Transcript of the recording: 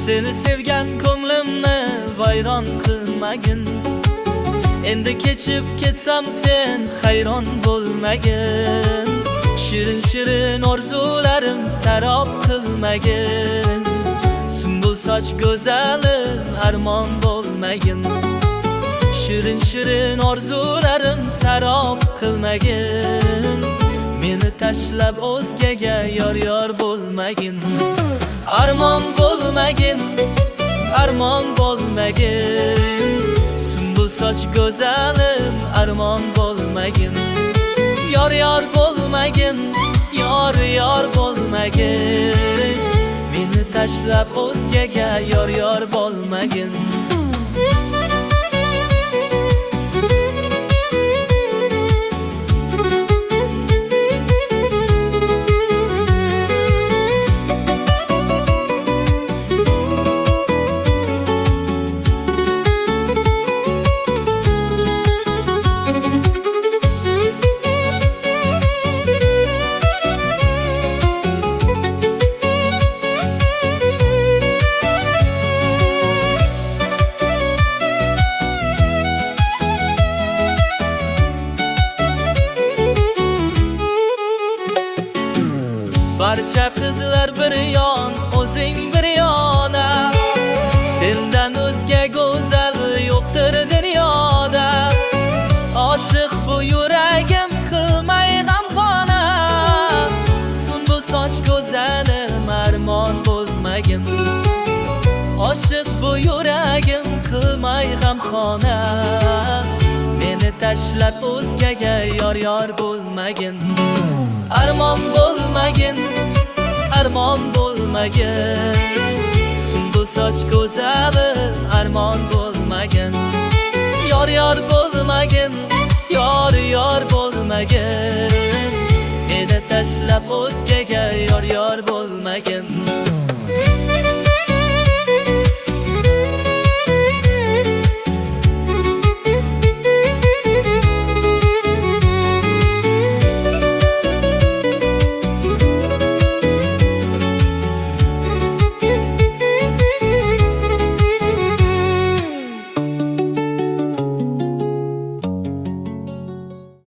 Seni sevgan ko'nglimni vayron qilmagin. Endi kechib ketsam sen hayron bo'lmagin. Shirin shirin orzularim sarob qilmagin. Sumbul soch go'zalim armon bo'lmagin. Shirin shirin orzularim sarob qilmagin. Meni tashlab o'zgaga yor bo'lmagin. Armon bo'lmagin, armon bo'lmagin. Sumbul soch go'zalim armon bo'lmagin. Yor bo'lmagin, yor bo'lmagin. Meni tashlab o'zgaga yor bo'lmagin. Barcha qizlar bir yon, o'zing bir yona. Sendan o'zga go'zal yo'qdir dunyoda. Oshiq bu yuragim qilmay g'amxona. Sumbul soch go'zalim armon bo'lmagin. Oshiq bu yuragim qilmay g'amxona. Meni tashlab o'zgaga yor bo'lmagin. Armon bo'lmagin, armon bo'lmagin. Sumbul soch go'zalim armon bo'lmagin. Yor bo'lmagin, yor bo'lmagin. Meni tashlab o'zgaga yor bo'lmagin.